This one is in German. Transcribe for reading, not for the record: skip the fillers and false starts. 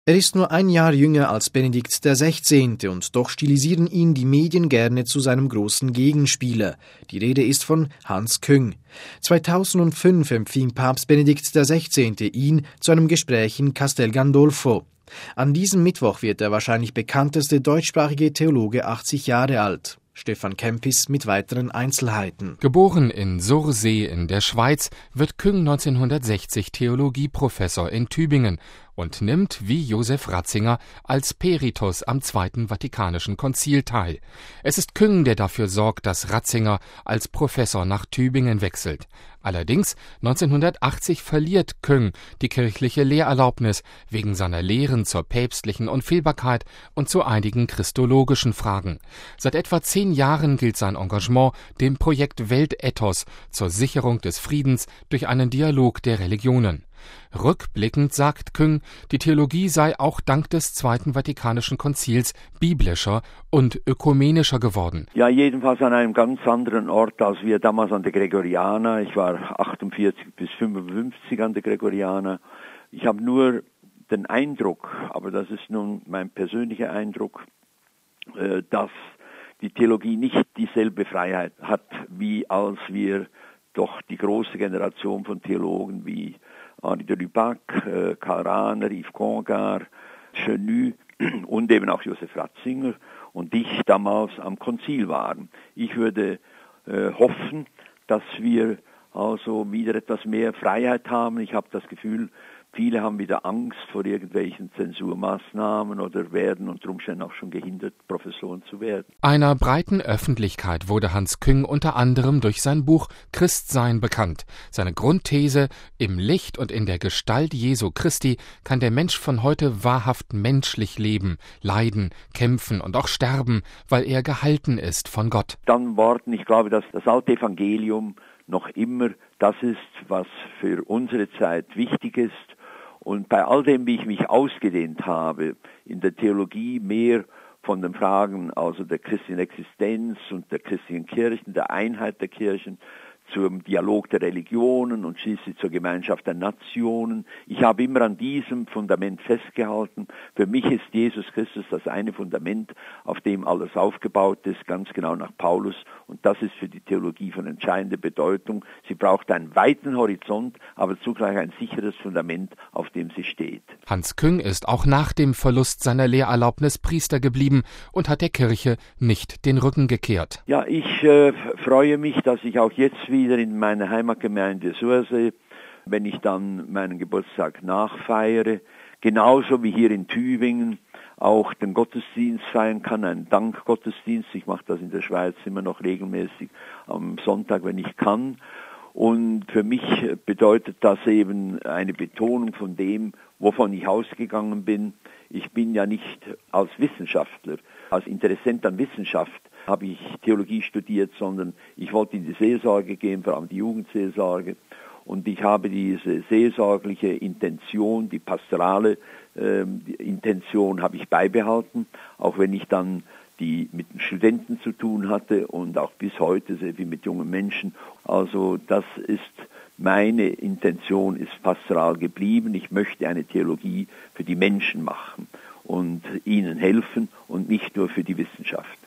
Er ist nur ein Jahr jünger als Benedikt XVI. Und doch stilisieren ihn die Medien gerne zu seinem großen Gegenspieler. Die Rede ist von Hans Küng. 2005 empfing Papst Benedikt XVI. Ihn zu einem Gespräch in Castel Gandolfo. An diesem Mittwoch wird der wahrscheinlich bekannteste deutschsprachige Theologe 80 Jahre alt. Stefan Kempis mit weiteren Einzelheiten. Geboren in Sursee in der Schweiz, wird Küng 1960 Theologieprofessor in Tübingen und nimmt, wie Josef Ratzinger, als Peritus am Zweiten Vatikanischen Konzil teil. Es ist Küng, der dafür sorgt, dass Ratzinger als Professor nach Tübingen wechselt. Allerdings 1980 verliert Küng die kirchliche Lehrerlaubnis wegen seiner Lehren zur päpstlichen Unfehlbarkeit und zu einigen christologischen Fragen. Seit etwa 10 Jahren gilt sein Engagement dem Projekt Weltethos zur Sicherung des Friedens durch einen Dialog der Religionen. Rückblickend sagt Küng, die Theologie sei auch dank des Zweiten Vatikanischen Konzils biblischer und ökumenischer geworden. Ja, jedenfalls an einem ganz anderen Ort als wir damals an der Gregoriana. Ich war 48 bis 55 an der Gregoriana. Ich habe nur den Eindruck, aber das ist nun mein persönlicher Eindruck, dass die Theologie nicht dieselbe Freiheit hat, wie als wir doch die große Generation von Theologen wie Henri de Lubac, Karl Rahner, Yves Congar, Chenu und eben auch Josef Ratzinger und ich damals am Konzil waren. Ich würde hoffen, dass wir also wieder etwas mehr Freiheit haben. Ich habe das Gefühl, viele haben wieder Angst vor irgendwelchen Zensurmaßnahmen oder werden unter Umständen auch schon gehindert, Professoren zu werden. Einer breiten Öffentlichkeit wurde Hans Küng unter anderem durch sein Buch Christsein bekannt. Seine Grundthese: Im Licht und in der Gestalt Jesu Christi kann der Mensch von heute wahrhaft menschlich leben, leiden, kämpfen und auch sterben, weil er gehalten ist von Gott. Dann Worten, ich glaube, dass das alte Evangelium noch immer das ist, was für unsere Zeit wichtig ist. Und bei all dem, wie ich mich ausgedehnt habe, in der Theologie mehr von den Fragen also der christlichen Existenz und der christlichen Kirchen, der Einheit der Kirchen, zum Dialog der Religionen und schließlich zur Gemeinschaft der Nationen. Ich habe immer an diesem Fundament festgehalten. Für mich ist Jesus Christus das eine Fundament, auf dem alles aufgebaut ist, ganz genau nach Paulus. Und das ist für die Theologie von entscheidender Bedeutung. Sie braucht einen weiten Horizont, aber zugleich ein sicheres Fundament, auf dem sie steht. Hans Küng ist auch nach dem Verlust seiner Lehrerlaubnis Priester geblieben und hat der Kirche nicht den Rücken gekehrt. Ja, ich freue mich, dass ich auch jetzt wieder in meiner Heimatgemeinde Sursee, wenn ich dann meinen Geburtstag nachfeiere, genauso wie hier in Tübingen, auch den Gottesdienst feiern kann, einen Dankgottesdienst. Ich mache das in der Schweiz immer noch regelmäßig am Sonntag, wenn ich kann. Und für mich bedeutet das eben eine Betonung von dem, wovon ich ausgegangen bin. Ich bin ja nicht als Wissenschaftler, als Interessent an Wissenschaft habe ich Theologie studiert, sondern ich wollte in die Seelsorge gehen, vor allem die Jugendseelsorge. Und ich habe diese seelsorgliche Intention, die pastorale Intention habe ich beibehalten, auch wenn ich dann die mit den Studenten zu tun hatte und auch bis heute sehr viel mit jungen Menschen. Also das ist meine Intention, ist pastoral geblieben. Ich möchte eine Theologie für die Menschen machen und ihnen helfen und nicht nur für die Wissenschaft.